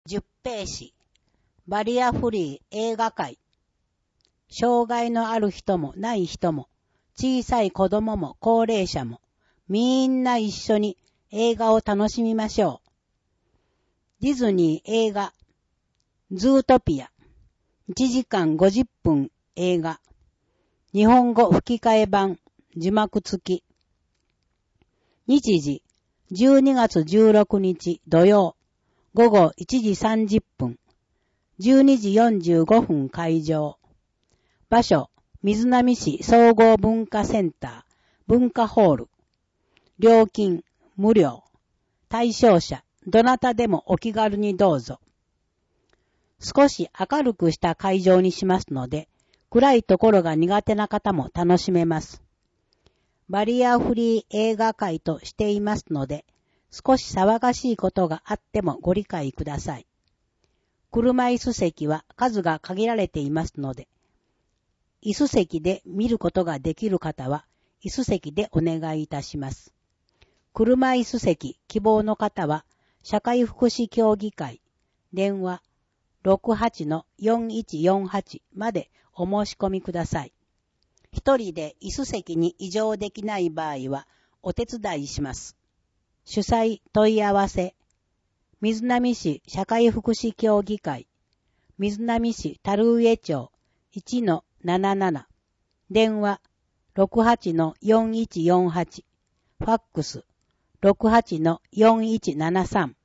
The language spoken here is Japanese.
10ページ、バリアフリー映画会。障害のある人もない人も、小さい子供も高齢者も、みんな一緒に映画を楽しみましょう。ディズニー映画、ズートピア、1時間50分映画、日本語吹き替え版、字幕付き。日時、12月16日土曜、午後1時30分、12時45分開場。場所、水波市総合文化センター、文化ホール。料金、無料。対象者、どなたでもお気軽にどうぞ。少し明るくした会場にしますので、暗いところが苦手な方も楽しめます。バリアフリー映画会としていますので、少し騒がしいことがあってもご理解ください。車椅子席は数が限られていますので、椅子席で見ることができる方は、椅子席でお願いいたします。車椅子席希望の方は、社会福祉協議会、電話 68-4148 までお申し込みください。一人で椅子席に移乗できない場合は、お手伝いします。主催問い合わせ、水波市社会福祉協議会、水波市樽上町 1-77、電話 68-4148、ファックス 68-4173